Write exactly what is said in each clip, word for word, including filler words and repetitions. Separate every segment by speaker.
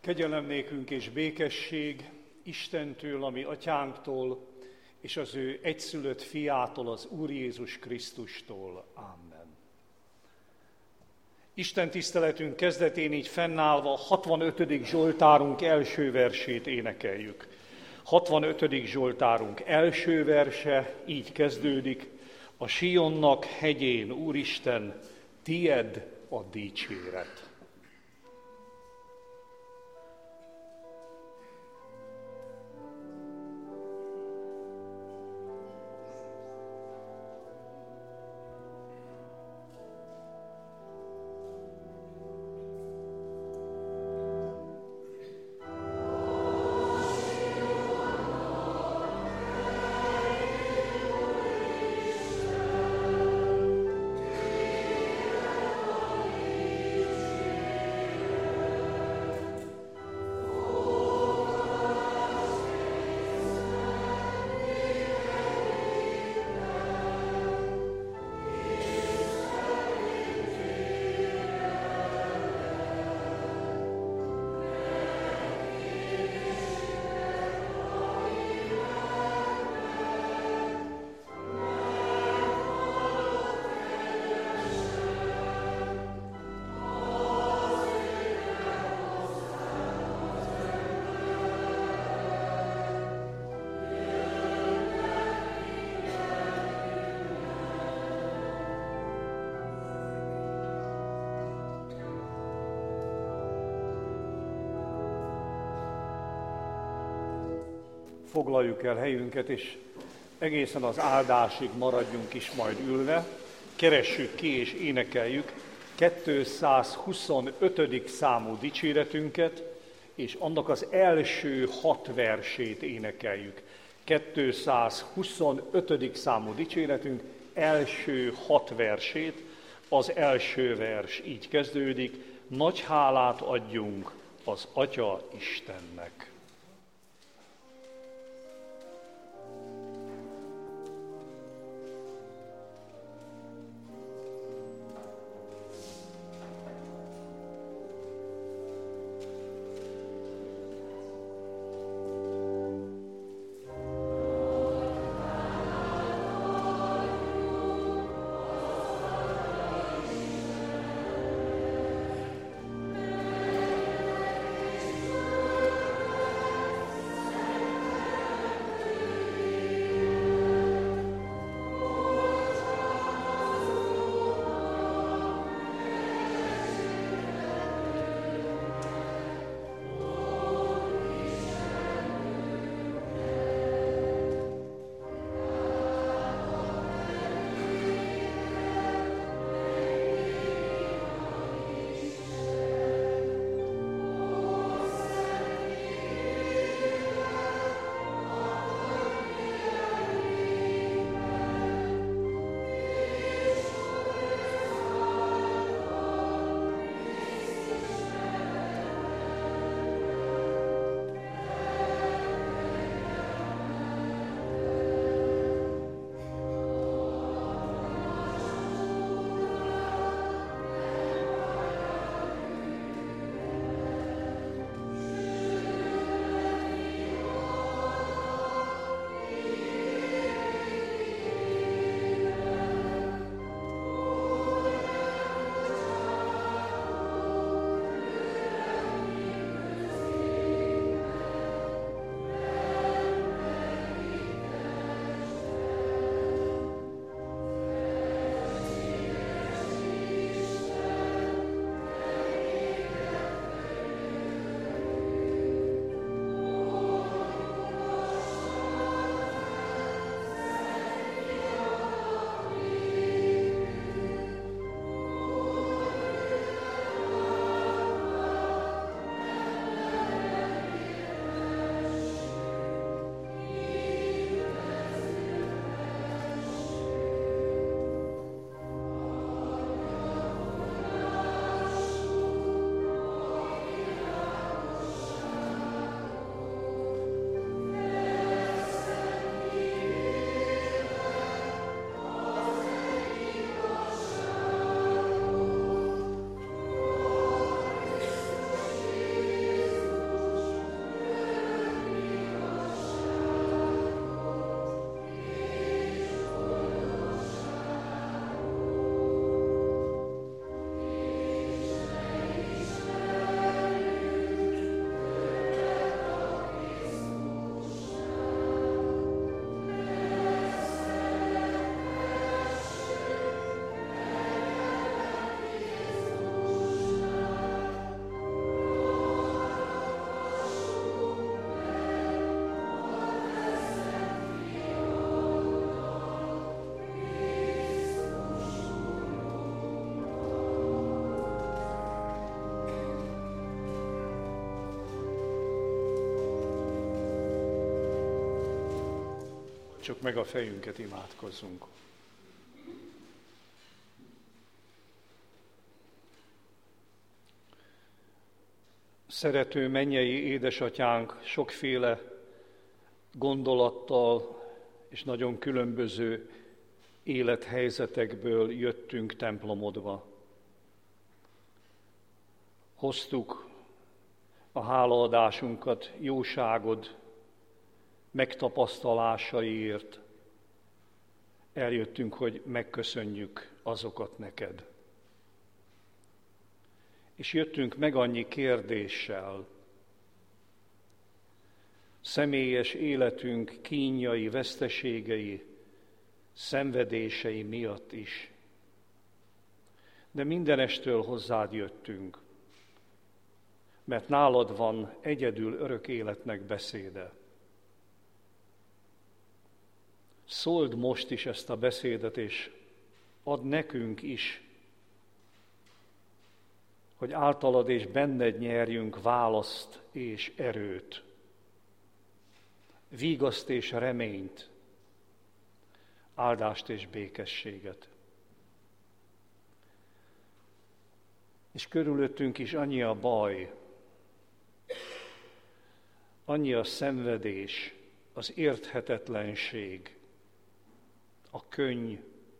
Speaker 1: Kegyelem nékünk és békesség Istentől, a mi atyánktól, és az ő egyszülött fiától, az Úr Jézus Krisztustól. Amen. Isten tiszteletünk kezdetén így fennállva hatvanötödik Zsoltárunk első versét énekeljük. hatvanötödik Zsoltárunk első verse így kezdődik: a Sionnak hegyén, Úristen, tied a dicséret. Foglaljuk el helyünket, és egészen az áldásig maradjunk is majd ülve. Keressük ki és énekeljük kétszázhuszonötödik számú dicséretünket, és annak az első hat versét énekeljük. kétszázhuszonötödik számú dicséretünk első hat versét. Az első vers így kezdődik: nagy hálát adjunk az Atya Istennek.
Speaker 2: Amen.
Speaker 1: Hajtsuk meg a fejünket, imádkozzunk. Szerető mennyei édesatyánk, sokféle gondolattal és nagyon különböző élethelyzetekből jöttünk templomodba. Hoztuk a hálaadásunkat jóságod megtapasztalásaiért. Eljöttünk, hogy megköszönjük azokat neked. És jöttünk meg annyi kérdéssel, személyes életünk kínjai, veszteségei, szenvedései miatt is. De mindenestől hozzád jöttünk, mert nálad van egyedül örök életnek beszéde. Szóld most is ezt a beszédet, és add nekünk is, hogy általad és benned nyerjünk választ és erőt, vígaszt és reményt, áldást és békességet. És körülöttünk is annyi a baj, annyi a szenvedés, az érthetetlenség, a könny.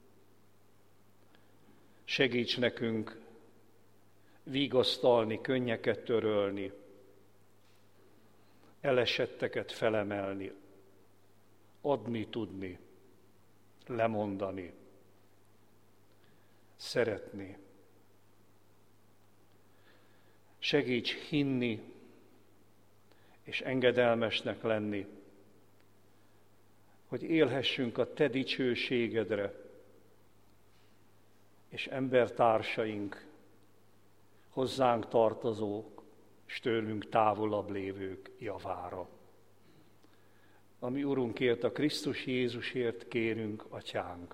Speaker 1: Segíts nekünk vigasztalni, könnyeket törölni, elesetteket felemelni, adni tudni, lemondani, szeretni. Segíts hinni és engedelmesnek lenni, hogy élhessünk a te dicsőségedre, és embertársaink, hozzánk tartozók, és tőlünk távolabb lévők javára. Ami Urunkért, a Krisztus Jézusért kérünk, Atyánk,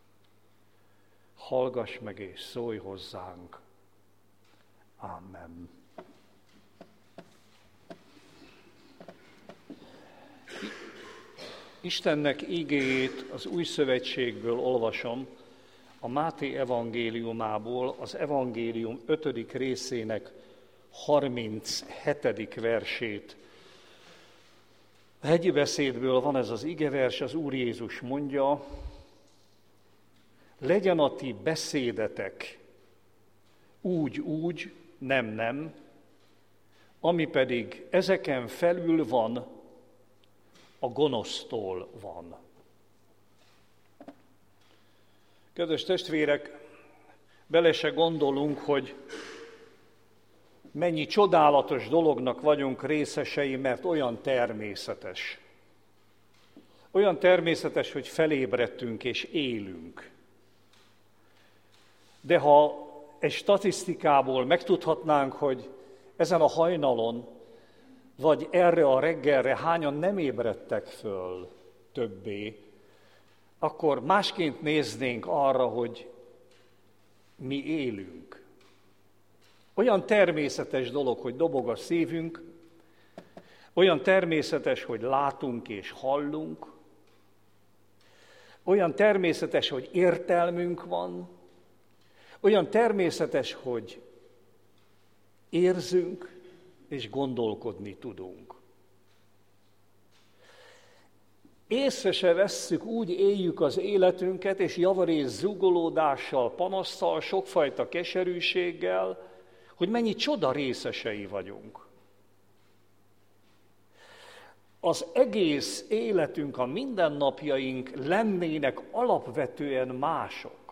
Speaker 1: hallgass meg és szólj hozzánk. Amen. Istennek igéjét az Új Szövetségből olvasom, a Máté evangéliumából, az evangélium ötödik részének harminchetedik versét. A hegyi beszédből van ez az igevers, az Úr Jézus mondja, legyen a ti beszédetek úgy, úgy, nem, nem, ami pedig ezeken felül van, a gonosztól van. Kedves testvérek, bele se gondolunk, hogy mennyi csodálatos dolognak vagyunk részesei, mert olyan természetes. Olyan természetes, hogy felébredtünk és élünk. De ha egy statisztikából megtudhatnánk, hogy ezen a hajnalon, vagy erre a reggelre hányan nem ébredtek föl többé, akkor másként néznénk arra, hogy mi élünk. Olyan természetes dolog, hogy dobog a szívünk, olyan természetes, hogy látunk és hallunk, olyan természetes, hogy értelmünk van, olyan természetes, hogy érzünk és gondolkodni tudunk. Észre se vesszük, úgy éljük az életünket, és javarészt zúgolódással, panaszsal, sokfajta keserűséggel, hogy mennyi csoda részesei vagyunk. Az egész életünk, a mindennapjaink lennének alapvetően mások.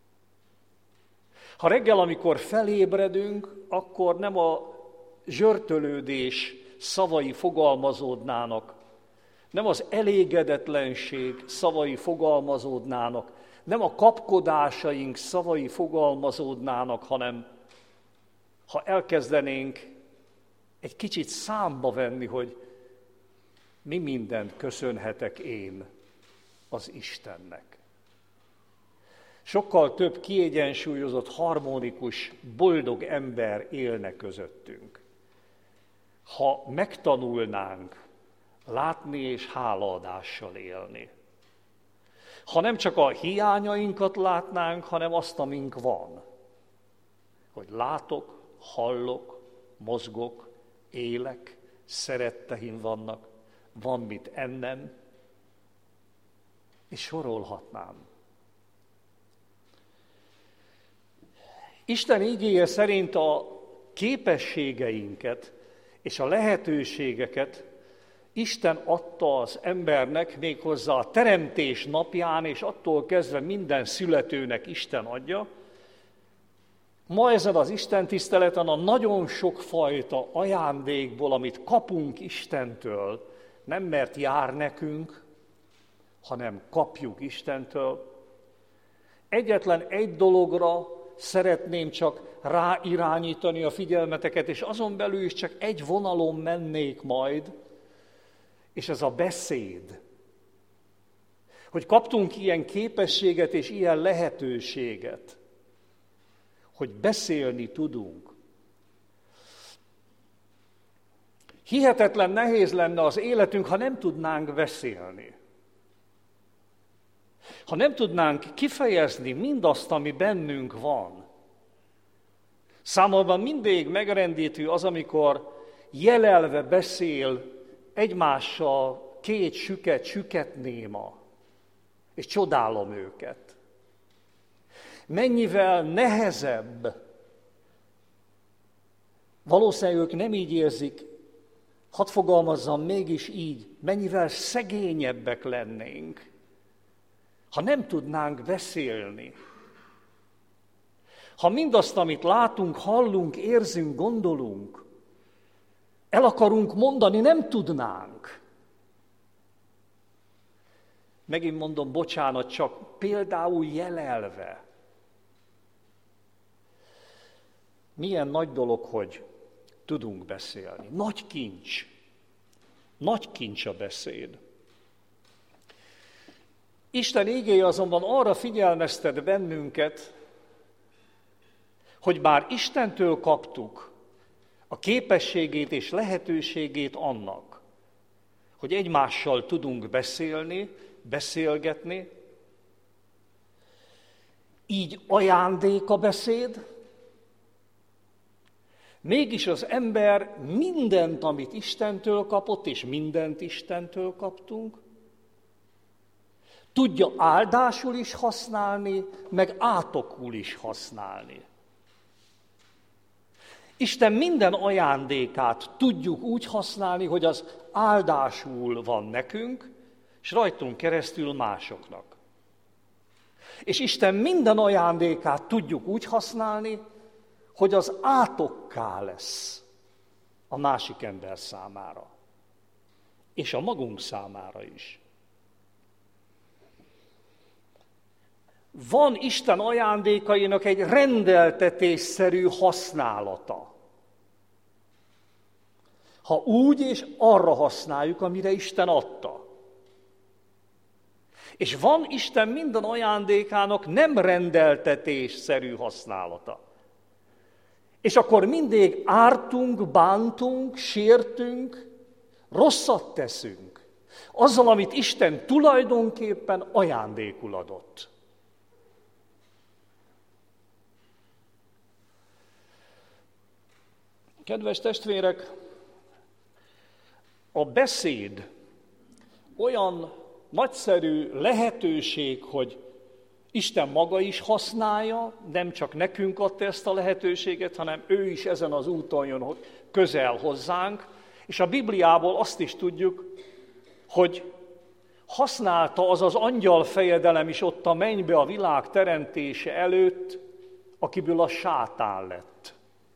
Speaker 1: Ha reggel, amikor felébredünk, akkor nem a zsörtölődés szavai fogalmazódnának, nem az elégedetlenség szavai fogalmazódnának, nem a kapkodásaink szavai fogalmazódnának, hanem ha elkezdenénk egy kicsit számba venni, hogy mi mindent köszönhetek én az Istennek. Sokkal több kiegyensúlyozott, harmonikus, boldog ember élne közöttünk. Ha megtanulnánk látni és hálaadással élni. Ha nem csak a hiányainkat látnánk, hanem azt, amink van. Hogy látok, hallok, mozgok, élek, szeretteim vannak, van mit ennem, és sorolhatnám. Isten igéje szerint a képességeinket és a lehetőségeket Isten adta az embernek méghozzá a teremtés napján, és attól kezdve minden születőnek Isten adja. Ma ezen az Isten tiszteleten a nagyon sokfajta ajándékból, amit kapunk Istentől, nem mert jár nekünk, hanem kapjuk Istentől. Egyetlen egy dologra szeretném csak ráirányítani a figyelmeteket, és azon belül is csak egy vonalon mennék majd, és ez a beszéd. Hogy kaptunk ilyen képességet és ilyen lehetőséget, hogy beszélni tudunk. Hihetetlen nehéz lenne az életünk, ha nem tudnánk beszélni. Ha nem tudnánk kifejezni mindazt, ami bennünk van. Számomra mindig megrendítő az, amikor jelelve beszél egymással két süket, süket néma, és csodálom őket. Mennyivel nehezebb, valószínűleg ők nem így érzik, hadd fogalmazzam mégis így, mennyivel szegényebbek lennénk, ha nem tudnánk beszélni. Ha mindazt, amit látunk, hallunk, érzünk, gondolunk, el akarunk mondani, nem tudnánk. Megint mondom, bocsánat, csak például jelelve. Milyen nagy dolog, hogy tudunk beszélni. Nagy kincs. Nagy kincs a beszéd. Isten igéje azonban arra figyelmeztet bennünket, hogy bár Istentől kaptuk a képességét és lehetőségét annak, hogy egymással tudunk beszélni, beszélgetni, így ajándék a beszéd, mégis az ember mindent, amit Istentől kapott, és mindent Istentől kaptunk, tudja áldásul is használni, meg átokul is használni. Isten minden ajándékát tudjuk úgy használni, hogy az áldásul van nekünk, és rajtunk keresztül másoknak. És Isten minden ajándékát tudjuk úgy használni, hogy az átokká lesz a másik ember számára, és a magunk számára is. Van Isten ajándékainak egy rendeltetésszerű használata. Ha úgy és arra használjuk, amire Isten adta. És van Isten minden ajándékának nem rendeltetésszerű használata. És akkor mindig ártunk, bántunk, sértünk, rosszat teszünk. Azzal, amit Isten tulajdonképpen ajándékul adott. Kedves testvérek, a beszéd olyan nagyszerű lehetőség, hogy Isten maga is használja, nem csak nekünk adta ezt a lehetőséget, hanem ő is ezen az úton jön közel hozzánk, és a Bibliából azt is tudjuk, hogy használta az az angyal fejedelem is ott a mennybe a világ teremtése előtt, akiből a sátán lett.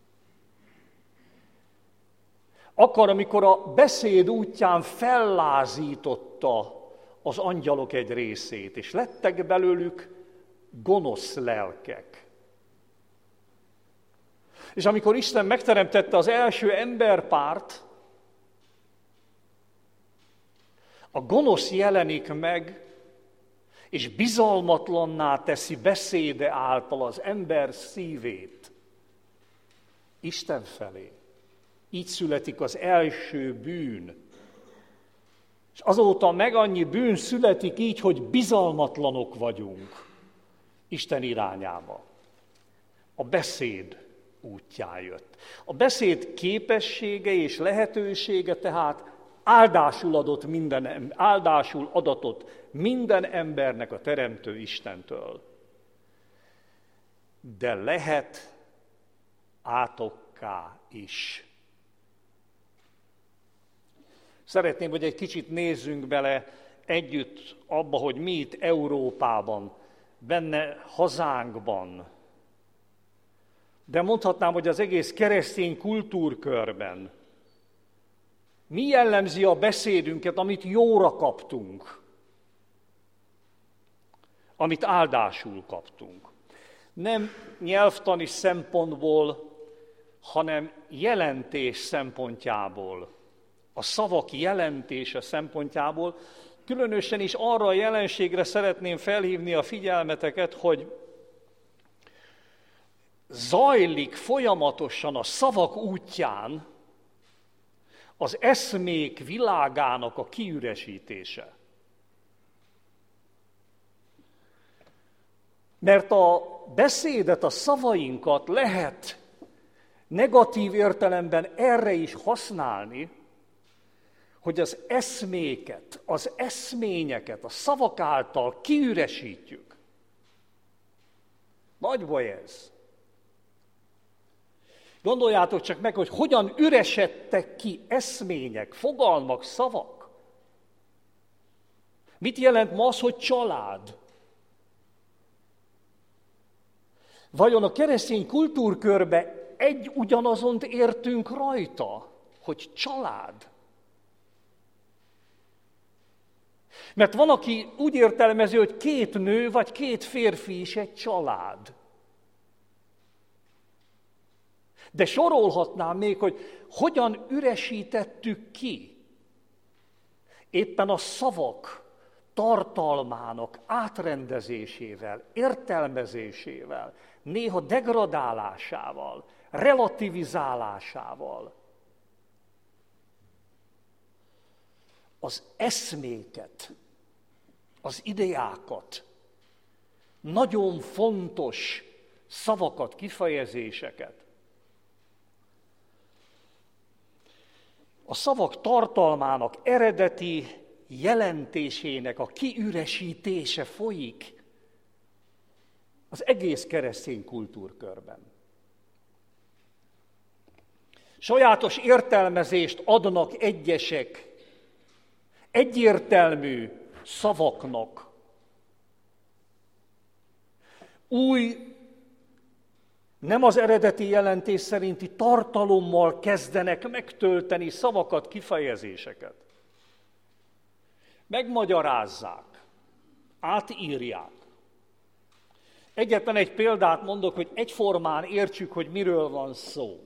Speaker 1: Akkor, amikor a beszéd útján fellázította az angyalok egy részét, és lettek belőlük gonosz lelkek. És amikor Isten megteremtette az első emberpárt, a gonosz jelenik meg, és bizalmatlanná teszi beszéde által az ember szívét Isten felé. Így születik az első bűn. És azóta meg annyi bűn születik így, hogy bizalmatlanok vagyunk Isten irányába. A beszéd útján jött. A beszéd képessége és lehetősége tehát áldásul adott minden, áldásul adatot minden embernek a Teremtő Istentől. De lehet átokká is. Szeretném, hogy egy kicsit nézzünk bele együtt abba, hogy mi itt Európában, benne hazánkban, de mondhatnám, hogy az egész keresztény kultúrkörben mi jellemzi a beszédünket, amit jóra kaptunk, amit áldásul kaptunk. Nem nyelvtani szempontból, hanem jelentés szempontjából, a szavak jelentése szempontjából, különösen is arra a jelenségre szeretném felhívni a figyelmeteket, hogy zajlik folyamatosan a szavak útján az eszmék világának a kiüresítése. Mert a beszédet, a szavainkat lehet negatív értelemben erre is használni, hogy az eszméket, az eszményeket a szavak által kiüresítjük. Nagy baj ez. Gondoljátok csak meg, hogy hogyan üresedtek ki eszmények, fogalmak, szavak. Mit jelent ma az, hogy család? Vajon a keresztény kultúrkörbe egy ugyanazont értünk rajta, hogy család? Mert van, aki úgy értelmezi, hogy két nő vagy két férfi is egy család. De sorolhatnám még, hogy hogyan üresítettük ki éppen a szavak tartalmának átrendezésével, értelmezésével, néha degradálásával, relativizálásával. Az eszméket, az ideákat, nagyon fontos szavakat, kifejezéseket. A szavak tartalmának eredeti jelentésének a kiüresítése folyik az egész keresztény kultúrkörben. Sajátos értelmezést adnak egyesek egyértelmű szavaknak. Új, nem az eredeti jelentés szerinti tartalommal kezdenek megtölteni szavakat, kifejezéseket. Megmagyarázzák, átírják. Egyetlen egy példát mondok, hogy egyformán értsük, hogy miről van szó.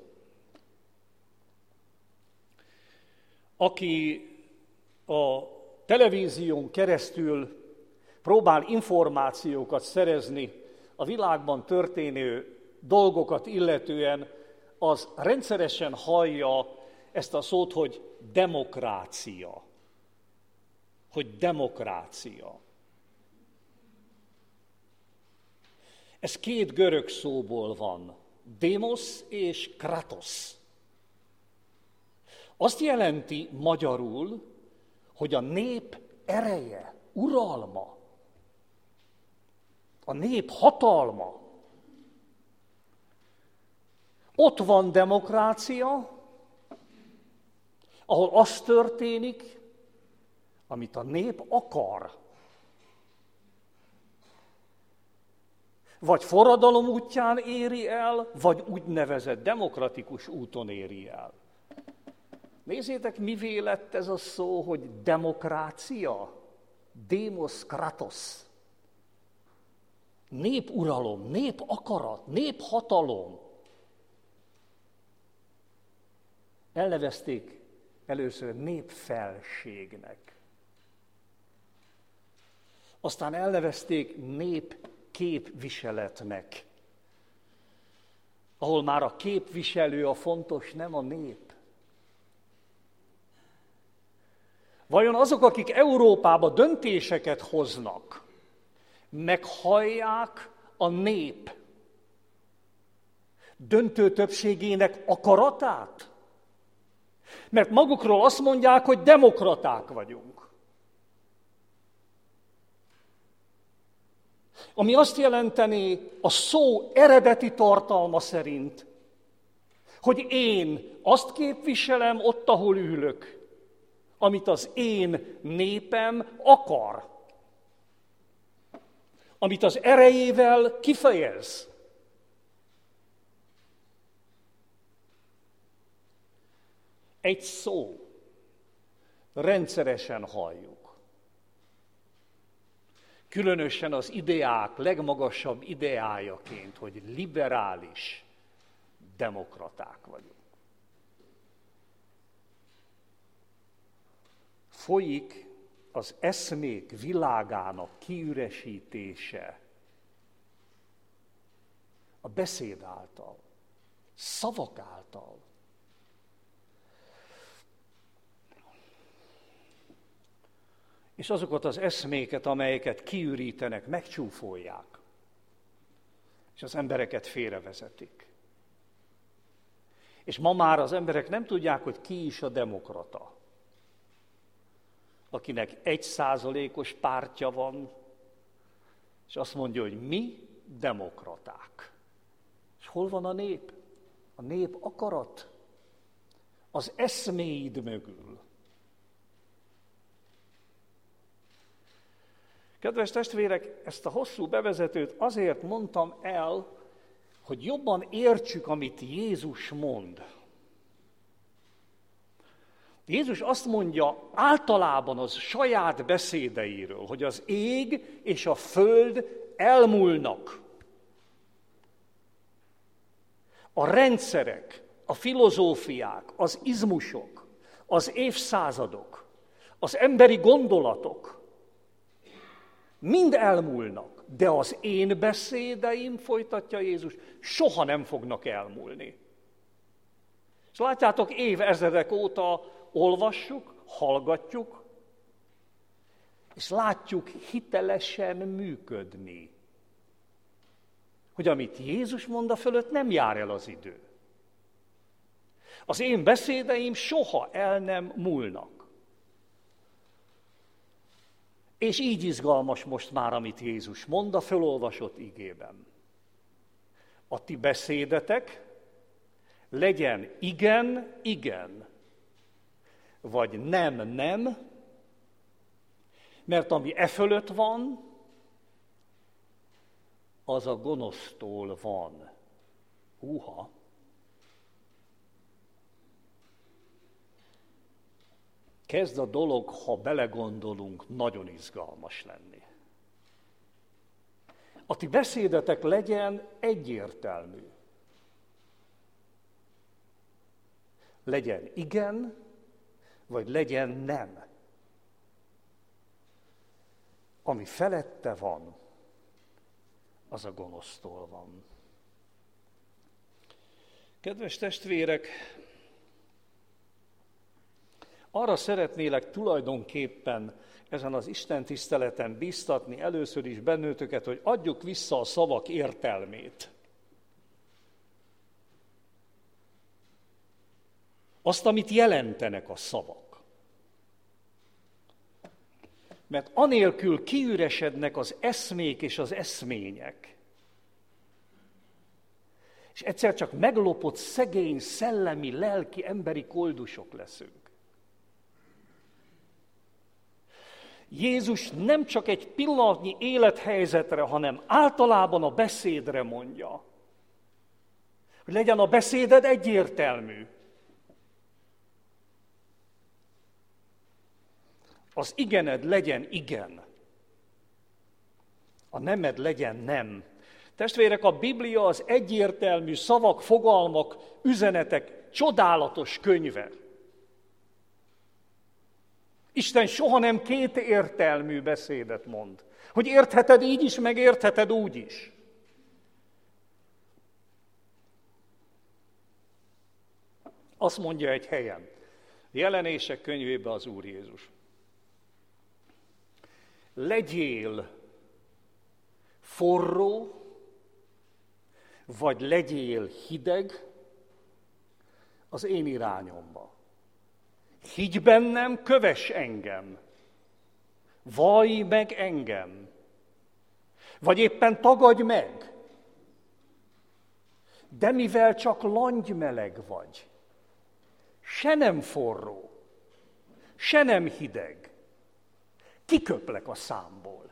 Speaker 1: Aki a televízión keresztül próbál információkat szerezni a világban történő dolgokat illetően, az rendszeresen hallja ezt a szót, hogy demokrácia. Hogy demokrácia. Ez két görög szóból van, demos és kratos. Azt jelenti magyarul, hogy a nép ereje, uralma, a nép hatalma. Ott van demokrácia, ahol az történik, amit a nép akar. Vagy forradalom útján éri el, vagy úgynevezett demokratikus úton éri el. Nézzétek, mivé lett ez a szó, hogy demokrácia, demos kratos. Népuralom, népakarat, néphatalom. Elnevezték először népfelségnek. Aztán elnevezték népképviseletnek, ahol már a képviselő a fontos, nem a nép. Vajon azok, akik Európában döntéseket hoznak, meghallják a nép döntő többségének akaratát? Mert magukról azt mondják, hogy demokraták vagyunk. Ami azt jelenteni a szó eredeti tartalma szerint, hogy én azt képviselem ott, ahol ülök, amit az én népem akar, amit az erejével kifejez. Egy szó, rendszeresen halljuk. Különösen az ideák legmagasabb ideájaként, hogy liberális demokraták vagyunk. Folyik az eszmék világának kiüresítése a beszéd által, szavak által. És azokat az eszméket, amelyeket kiürítenek, megcsúfolják, és az embereket félrevezetik. És ma már az emberek nem tudják, hogy ki is a demokrata, akinek egy százalékos pártja van, és azt mondja, hogy mi demokraták. És hol van a nép? A nép akarat az eszméid mögül. Kedves testvérek, ezt a hosszú bevezetőt azért mondtam el, hogy jobban értsük, amit Jézus mond. Jézus azt mondja általában az saját beszédeiről, hogy az ég és a föld elmúlnak. A rendszerek, a filozófiák, az izmusok, az évszázadok, az emberi gondolatok mind elmúlnak, de az én beszédeim, folytatja Jézus, soha nem fognak elmúlni. És látjátok, évezredek óta olvassuk, hallgatjuk, és látjuk hitelesen működni. Hogy amit Jézus mond a fölött, nem jár el az idő. Az én beszédeim soha el nem múlnak. És így izgalmas most már, amit Jézus mond a fölolvasott igében. A ti beszédetek legyen igen, igen, vagy nem, nem, mert ami e fölött van, az a gonosztól van. Húha! Kezd a dolog, ha belegondolunk, nagyon izgalmas lenni. A ti beszédetek legyen egyértelmű. Legyen igen, vagy legyen nem. Ami felette van, az a gonosztól van. Kedves testvérek, arra szeretnélek tulajdonképpen ezen az Isten tiszteleten bíztatni először is bennőtöket, hogy adjuk vissza a szavak értelmét. Azt, amit jelentenek a szavak. Mert anélkül kiüresednek az eszmék és az eszmények. És egyszer csak meglopott, szegény, szellemi, lelki, emberi koldusok leszünk. Jézus nem csak egy pillanatnyi élethelyzetre, hanem általában a beszédre mondja. Hogy legyen a beszéded egyértelmű. Az igened legyen igen. A nemed legyen nem. Testvérek, a Biblia az egyértelmű szavak, fogalmak, üzenetek csodálatos könyve. Isten soha nem kétértelmű beszédet mond. Hogy értheted így is, meg értheted úgy is. Azt mondja egy helyen, Jelenések könyvében az Úr Jézus. legyél forró, vagy legyél hideg az én irányomba. Higgy bennem, kövess engem. Vallj meg engem. Vagy éppen tagadj meg. De mivel csak langymeleg vagy, se nem forró, se nem hideg, kiköplek a számból.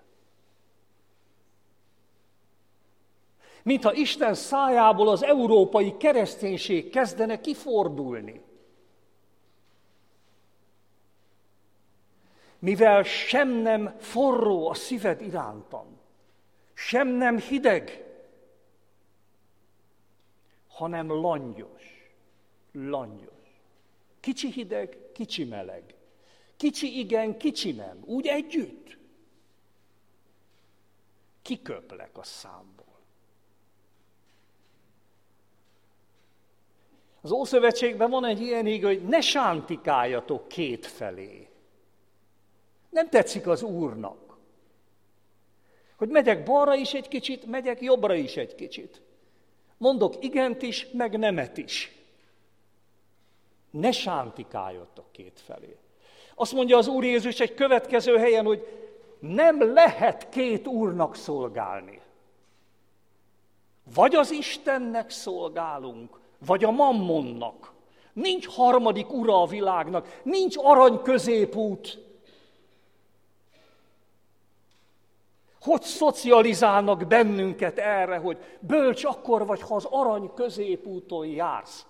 Speaker 1: Mintha Isten szájából az európai kereszténység kezdene kifordulni. Mivel sem nem forró a szíved irántam, sem nem hideg, hanem langyos, langyos. Kicsi hideg, kicsi meleg. Kicsi igen, kicsi nem. Úgy együtt. Kiköplek a számból. Az Ószövetségben van egy ilyen íg, hogy ne sántikáljatok kétfelé. Nem tetszik az Úrnak. Hogy megyek balra is egy kicsit, megyek jobbra is egy kicsit. Mondok igent is, meg nemet is. Ne sántikáljatok kétfelé. Azt mondja az Úr Jézus egy következő helyen, hogy nem lehet két úrnak szolgálni. Vagy az Istennek szolgálunk, vagy a mammonnak. Nincs harmadik ura a világnak, nincs arany középút. Hogy szocializálnak bennünket erre, hogy bölcs akkor vagy, ha az arany középúton jársz.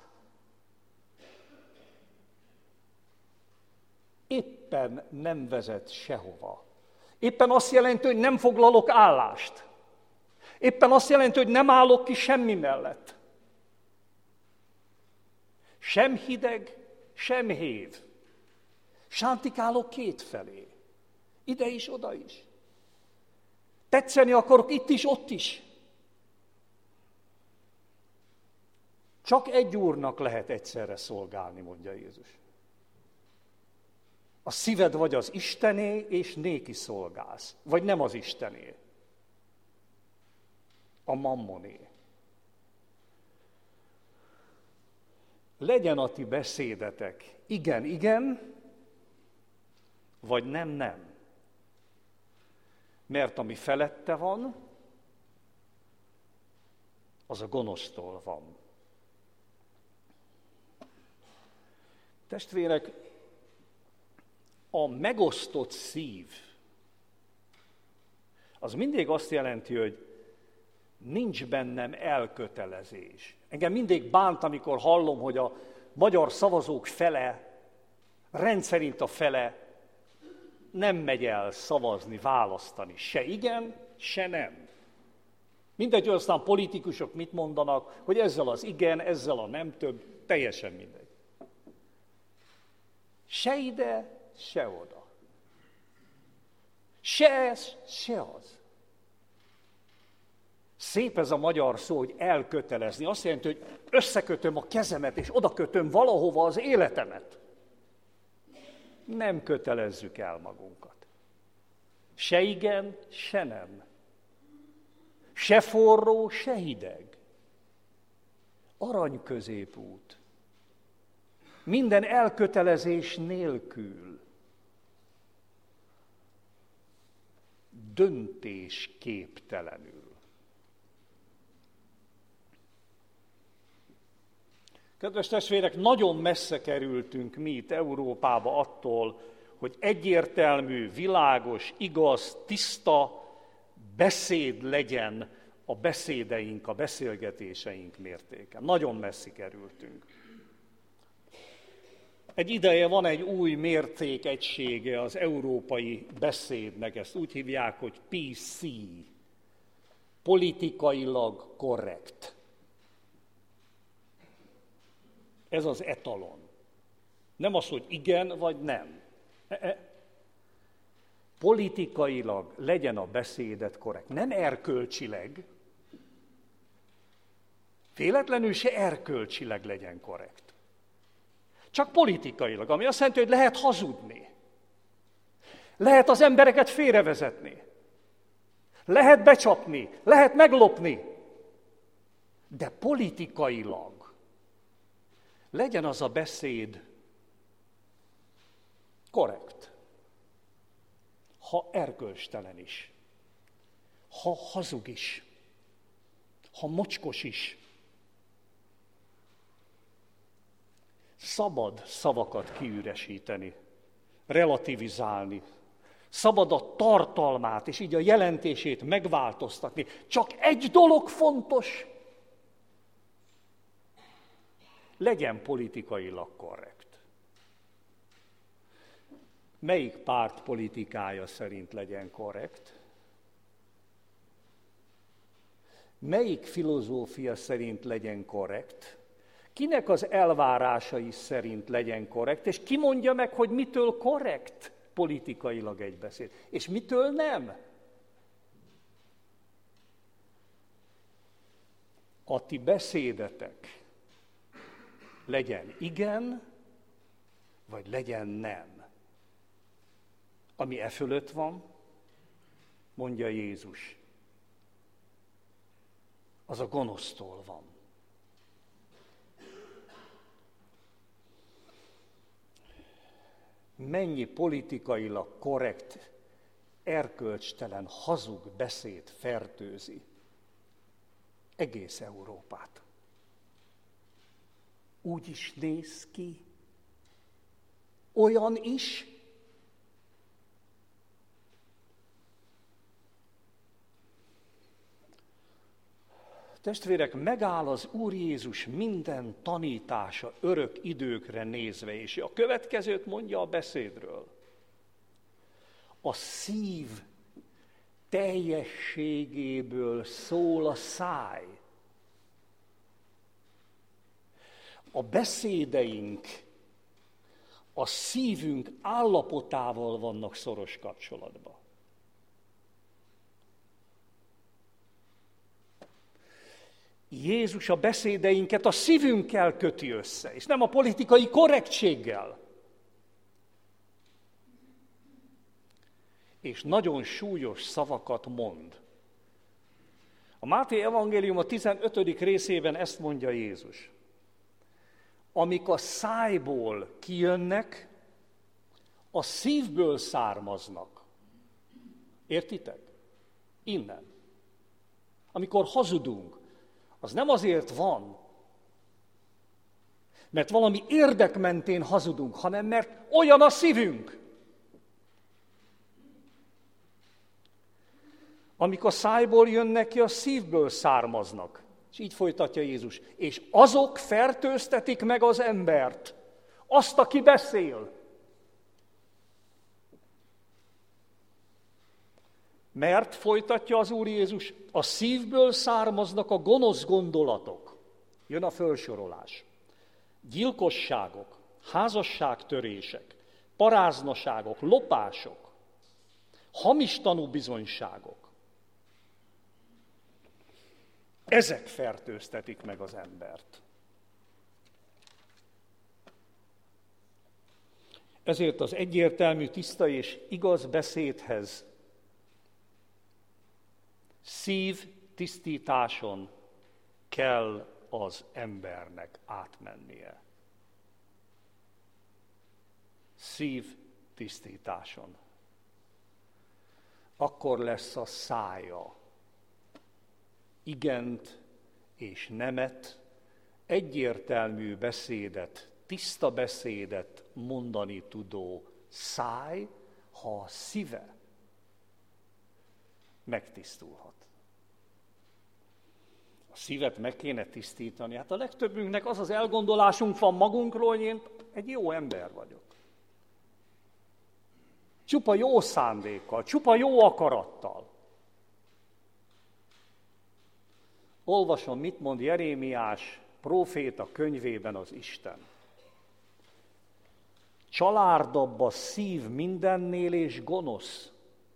Speaker 1: Éppen nem vezet sehova. Éppen azt jelenti, hogy nem foglalok állást. Éppen azt jelenti, hogy nem állok ki semmi mellett. Sem hideg, sem hév. Sántikálok kétfelé. Ide is, oda is. Tetszeni akarok itt is, ott is. Csak egy úrnak lehet egyszerre szolgálni, mondja Jézus. A szíved vagy az Istené, és néki szolgálsz. Vagy nem az Istené. A mammoné. Legyen a ti beszédetek igen, igen, vagy nem, nem. Mert ami felette van, az a gonosztól van. Testvérek, a megosztott szív, az mindig azt jelenti, hogy nincs bennem elkötelezés. Engem mindig bánt, amikor hallom, hogy a magyar szavazók fele, rendszerint a fele nem megy el szavazni, választani. Se igen, se nem. Mindegy, hogy aztán politikusok mit mondanak, hogy ezzel az igen, ezzel a nem több, teljesen mindegy. Se ide, se oda. Se ez, se az. Szép ez a magyar szó, hogy elkötelezni. Azt jelenti, hogy összekötöm a kezemet, és oda kötöm valahova az életemet. Nem kötelezzük el magunkat. Se igen, se nem. Se forró, se hideg. Arany középút. Minden elkötelezés nélkül. Döntésképtelenül. Kedves testvérek, nagyon messze kerültünk mi itt Európába attól, hogy egyértelmű, világos, igaz, tiszta beszéd legyen a beszédeink, a beszélgetéseink mértéke. Nagyon messzi kerültünk. Egy ideje van egy új mértékegysége az európai beszédnek, ezt úgy hívják, hogy pé cé, politikailag korrekt. Ez az etalon. Nem az, hogy igen vagy nem. Politikailag legyen a beszédet korrekt. Nem erkölcsileg. Véletlenül se erkölcsileg legyen korrekt. Csak politikailag, ami azt jelenti, hogy lehet hazudni. Lehet az embereket félrevezetni. Lehet becsapni, lehet meglopni. De politikailag legyen az a beszéd korrekt. Ha erkölcstelen is, ha hazug is, ha mocskos is. Szabad szavakat kiüresíteni, relativizálni. Szabad a tartalmát és így a jelentését megváltoztatni. Csak egy dolog fontos. Legyen politikailag korrekt. Melyik párt politikája szerint legyen korrekt? Melyik filozófia szerint legyen korrekt? Kinek az elvárásai szerint legyen korrekt? És ki mondja meg, hogy mitől korrekt politikailag egy beszéd, és mitől nem? A ti beszédetek legyen igen, vagy legyen nem. Ami e fölött van, mondja Jézus, az a gonosztól van. Mennyi politikailag korrekt, erkölcstelen, hazug beszéd fertőzi egész Európát. Úgy is néz ki, olyan is. Testvérek, megáll az Úr Jézus minden tanítása örök időkre nézve, és a következőt mondja a beszédről. A szív teljességéből szól a száj. A beszédeink a szívünk állapotával vannak szoros kapcsolatban. Jézus a beszédeinket a szívünkkel köti össze, és nem a politikai korrektséggel. És nagyon súlyos szavakat mond. A Máté evangélium a tizenötödik részében ezt mondja Jézus. Amik a szájból kijönnek, a szívből származnak. Értitek? Innen. Amikor hazudunk, az nem azért van, mert valami érdek mentén hazudunk, hanem mert olyan a szívünk. Amik a szájból jönnek ki, a szívből származnak. És így folytatja Jézus. És azok fertőztetik meg az embert. Azt, aki beszél. Mert, folytatja az Úr Jézus, a szívből származnak a gonosz gondolatok. Jön a felsorolás. Gyilkosságok, házasságtörések, paráznaságok, lopások, hamis tanúbizonyságok. Ezek fertőztetik meg az embert. Ezért az egyértelmű, tiszta és igaz beszédhez szív tisztításon kell az embernek átmennie. Szív tisztításon. Akkor lesz a szája igent és nemet, egyértelmű beszédet, tiszta beszédet mondani tudó száj, ha a szíve megtisztulhat. A szívet meg kéne tisztítani. Hát a legtöbbünknek az az elgondolásunk van magunkról, hogy én egy jó ember vagyok. Csupa jó szándékkal, csupa jó akarattal. Olvasom, mit mond Jerémiás próféta könyvében az Isten. Csalárdabb a szív mindennél és gonosz.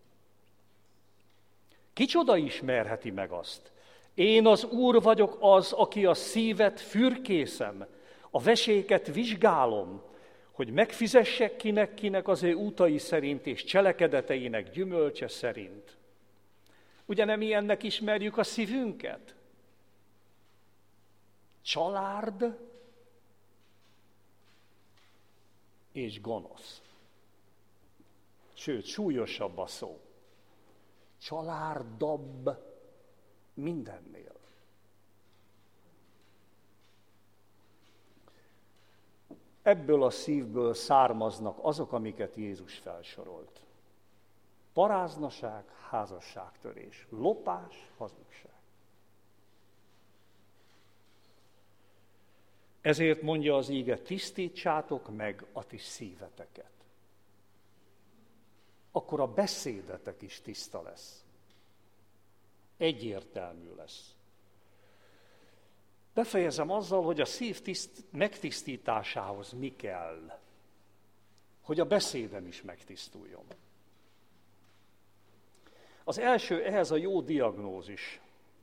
Speaker 1: Kicsoda ismerheti meg azt? Én az Úr vagyok az, aki a szívet fürkészem, a veséket vizsgálom, hogy megfizessek kinek-kinek az ő útai szerint és cselekedeteinek gyümölcse szerint. Ugye nem ilyennek ismerjük a szívünket? Család és gonosz. Sőt, súlyosabb a szó. Csalárdabb mindennél. Ebből a szívből származnak azok, amiket Jézus felsorolt. Paráznaság, házasságtörés, lopás, hazugság. Ezért mondja az íge, tisztítsátok meg a ti szíveteket. Akkor a beszédetek is tiszta lesz. Egyértelmű lesz. Befejezem azzal, hogy a szív tiszt, megtisztításához mi kell, hogy a beszédem is megtisztuljon. Az első ehhez a jó diagnózis.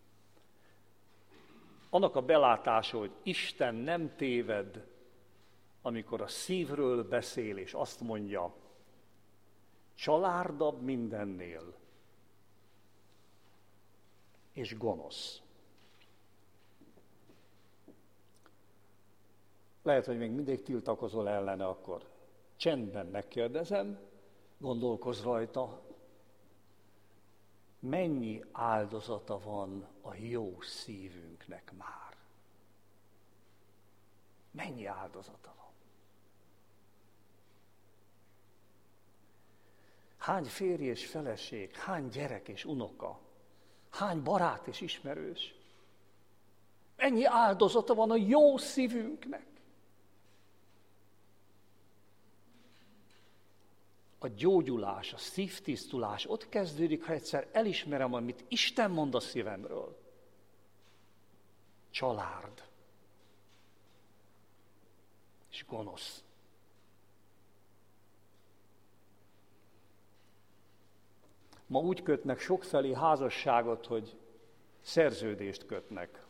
Speaker 1: Annak a belátása, hogy Isten nem téved, amikor a szívről beszél, és azt mondja, csalárdabb mindennél, és gonosz. Lehet, hogy még mindig tiltakozol ellene, akkor csendben megkérdezem, gondolkozz rajta, mennyi áldozata van a jó szívünknek már? Mennyi áldozata van? Hány férj és feleség, hány gyerek és unoka, hány barát és ismerős? Mennyi áldozata van a jó szívünknek? A gyógyulás, a szívtisztulás ott kezdődik, ha egyszer elismerem, amit Isten mond a szívemről. Család és gonosz. Ma úgy kötnek sokfelé házasságot, hogy szerződést kötnek.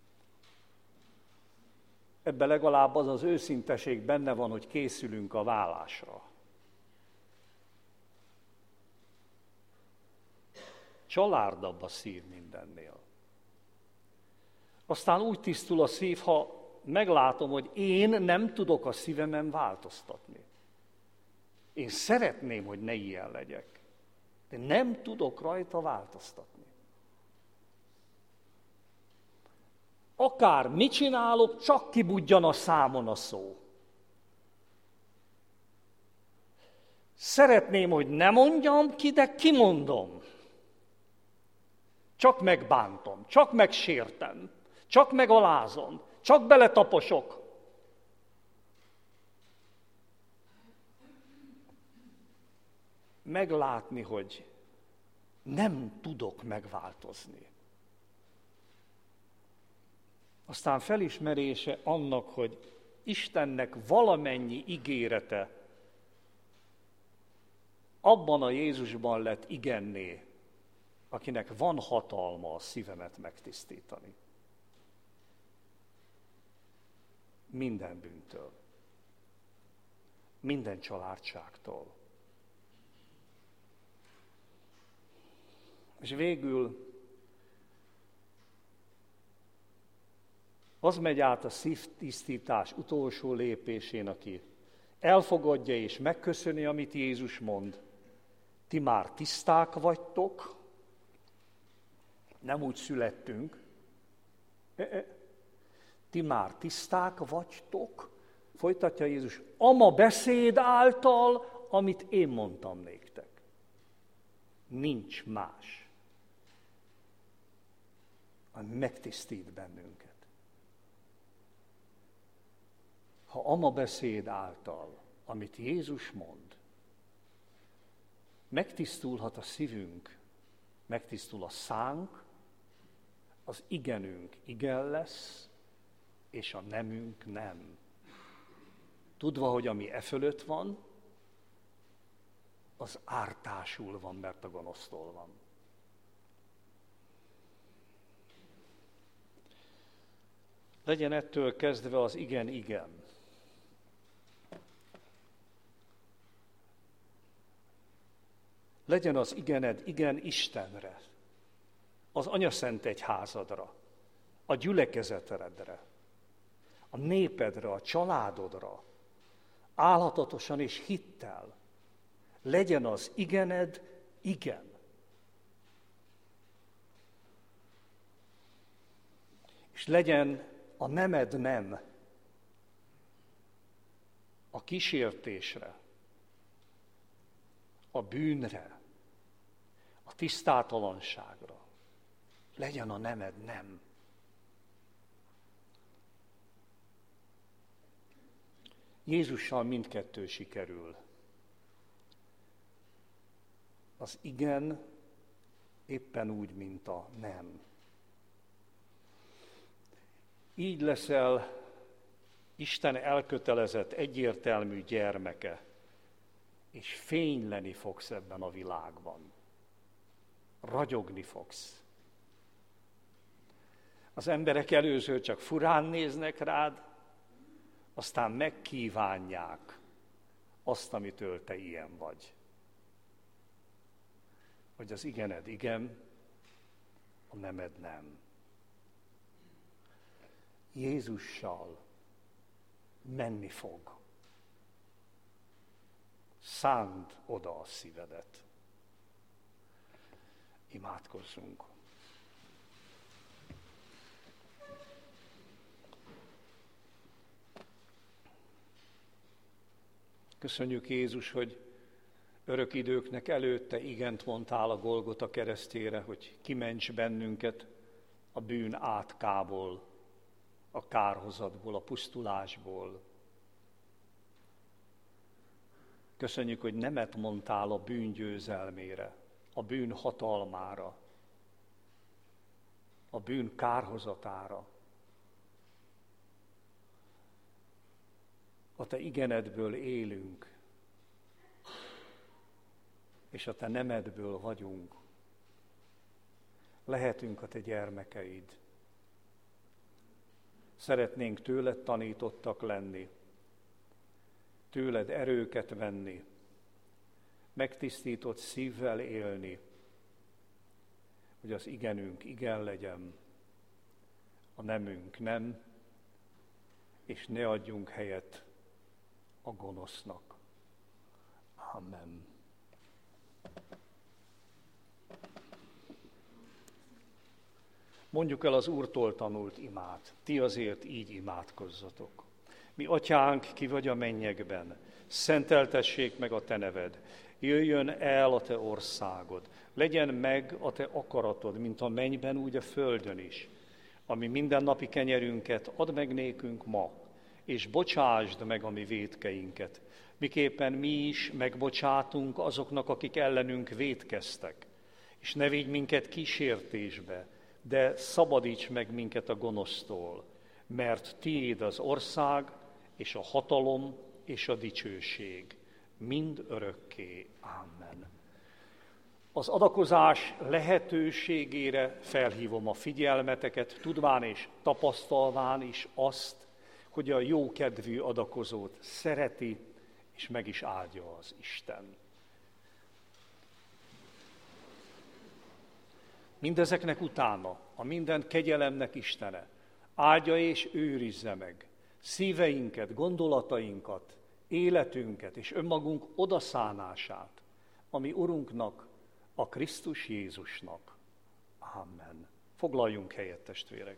Speaker 1: Ebben legalább az az őszinteség benne van, hogy készülünk a válásra. Csalárdabb a szív mindennél. Aztán úgy tisztul a szív, ha meglátom, hogy én nem tudok a szívemen változtatni. Én szeretném, hogy ne ilyen legyek, de nem tudok rajta változtatni. Akár mit csinálok, csak kibudjan a számon a szó. Szeretném, hogy ne mondjam ki, de kimondom. Csak megbántom, csak megsértem, csak megalázom, csak beletaposok. Meglátni, hogy nem tudok megváltozni. Aztán felismerése annak, hogy Istennek valamennyi ígérete abban a Jézusban lett igenné, akinek van hatalma a szívemet megtisztítani. Minden bűntől, minden családságtól. És végül az megy át a szívtisztítás utolsó lépésén, aki elfogadja és megköszöni, amit Jézus mond. Ti már tiszták vagytok, nem úgy születtünk. Ti már tiszták vagytok, folytatja Jézus, ama beszéd által, amit én mondtam néktek. Nincs más, ami megtisztít bennünket. Ha ama beszéd által, amit Jézus mond, megtisztulhat a szívünk, megtisztul a szánk, az igenünk igen lesz, és a nemünk nem. Tudva, hogy ami e fölött van, az ártásul van, mert a gonosztól van. Legyen ettől kezdve az igen, igen. Legyen az igened igen Istenre, az Anyaszent Egyházadra, a gyülekezetedre, a népedre, a családodra, álhatatosan és hittel. Legyen az igened igen. És legyen a nemed nem a kísértésre, a bűnre, a tisztátalanságra. Legyen a nemed nem. Jézussal mindkettő sikerül. Az igen éppen úgy, mint a nem. Így leszel Isten elkötelezett, egyértelmű gyermeke, és fényleni fogsz ebben a világban. Ragyogni fogsz. Az emberek először csak furán néznek rád, aztán megkívánják azt, amitől te ilyen vagy. Hogy az igened igen, a nemed nem. Jézussal menni fog. Szánd oda a szívedet. Imádkozzunk. Köszönjük, Jézus, hogy örök időknek előtte igent mondtál a Golgota keresztjére, hogy kiments bennünket a bűn átkából, a kárhozatból, a pusztulásból. Köszönjük, hogy nemet mondtál a bűn győzelmére, a bűn hatalmára, a bűn kárhozatára. A te igenedből élünk, és a te nemedből vagyunk. Lehetünk a te gyermekeid. Szeretnénk tőled tanítottak lenni, tőled erőket venni, megtisztított szívvel élni, hogy az igenünk igen legyen, a nemünk nem, és ne adjunk helyet a gonosznak. Amen. Mondjuk el az Úrtól tanult imát. Ti azért így imádkozzatok. Mi atyánk, ki vagy a mennyekben, szenteltessék meg a te neved. Jöjjön el a te országod. Legyen meg a te akaratod, mint a mennyben, úgy a földön is. Ami mindennapi kenyerünket add meg nékünk ma, és bocsásd meg a mi vétkeinket, miképpen mi is megbocsátunk azoknak, akik ellenünk vétkeztek. És ne vigy minket kísértésbe, de szabadíts meg minket a gonosztól, mert tiéd az ország, és a hatalom, és a dicsőség, mind örökké. Amen. Az adakozás lehetőségére felhívom a figyelmeteket, tudván és tapasztalván is azt, hogy a jókedvű adakozót szereti, és meg is áldja az Isten. Mindezeknek utána a minden kegyelemnek Istene áldja és őrizze meg szíveinket, gondolatainkat, életünket és önmagunk odaszánását, ami Urunknak, a Krisztus Jézusnak. Amen. Foglaljunk helyet, testvérek!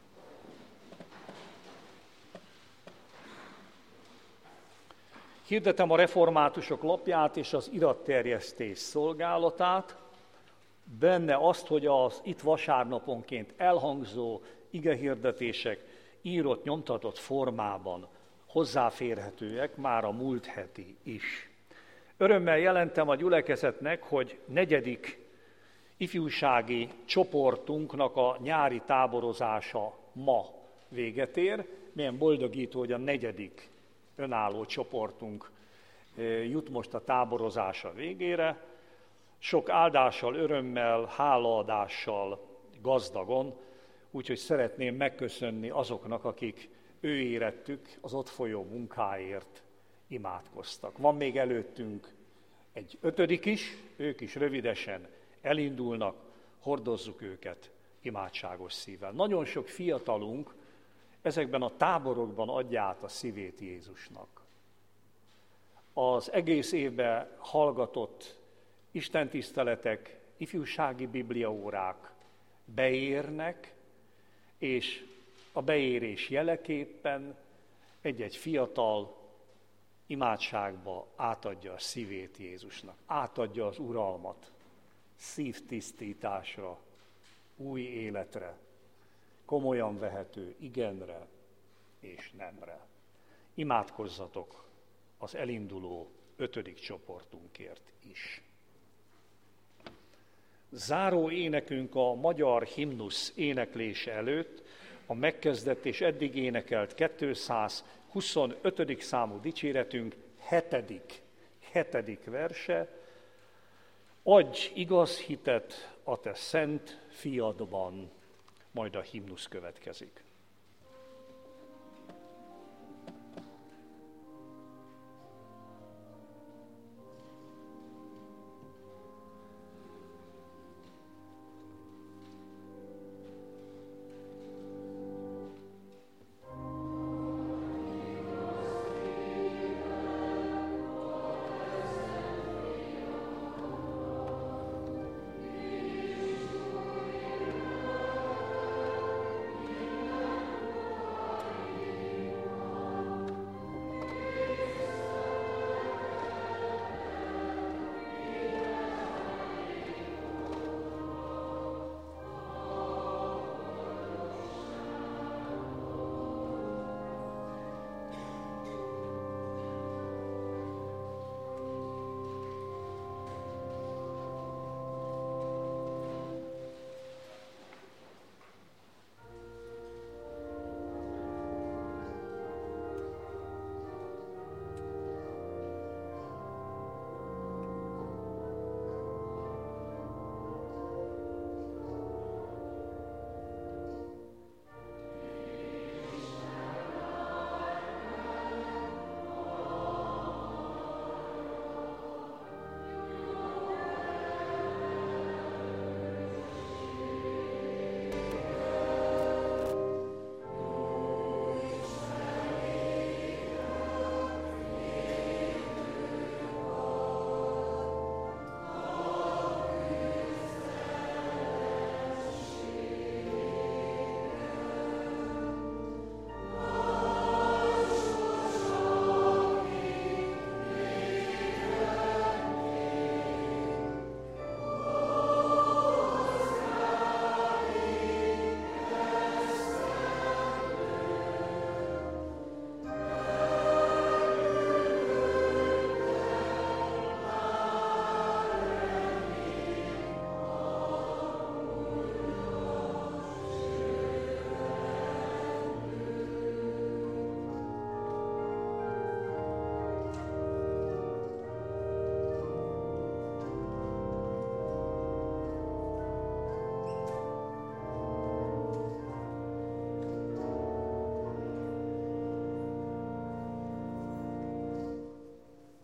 Speaker 1: Hirdetem a reformátusok lapját és az iratterjesztés szolgálatát, benne azt, hogy az itt vasárnaponként elhangzó igehirdetések írott, nyomtatott formában hozzáférhetőek, már a múlt heti is. Örömmel jelentem a gyülekezetnek, hogy negyedik ifjúsági csoportunknak a nyári táborozása ma véget ér. Milyen boldogító, hogy a negyedik önálló csoportunk jut most a táborozása végére. Sok áldással, örömmel, hálaadással gazdagon, úgyhogy szeretném megköszönni azoknak, akik ő érettük az ott folyó munkáért imádkoztak. Van még előttünk Egy ötödik is, ők is rövidesen elindulnak, hordozzuk őket imádságos szívvel. Nagyon sok fiatalunk ezekben a táborokban adja át a szívét Jézusnak. Az egész évben hallgatott istentiszteletek, ifjúsági bibliaórák beérnek, és a beérés jeleképpen egy-egy fiatal imádságba átadja a szívét Jézusnak, átadja az uralmat, szívtisztításra, új életre, komolyan vehető igenre és nemre. Imádkozzatok az elinduló ötödik csoportunkért is. Záró énekünk a magyar himnusz éneklése előtt a megkezdett és eddig énekelt kétszázhuszonötödik számú dicséretünk hetedik, hetedik verse. Adj igaz hitet a te szent fiadban, majd a himnusz következik.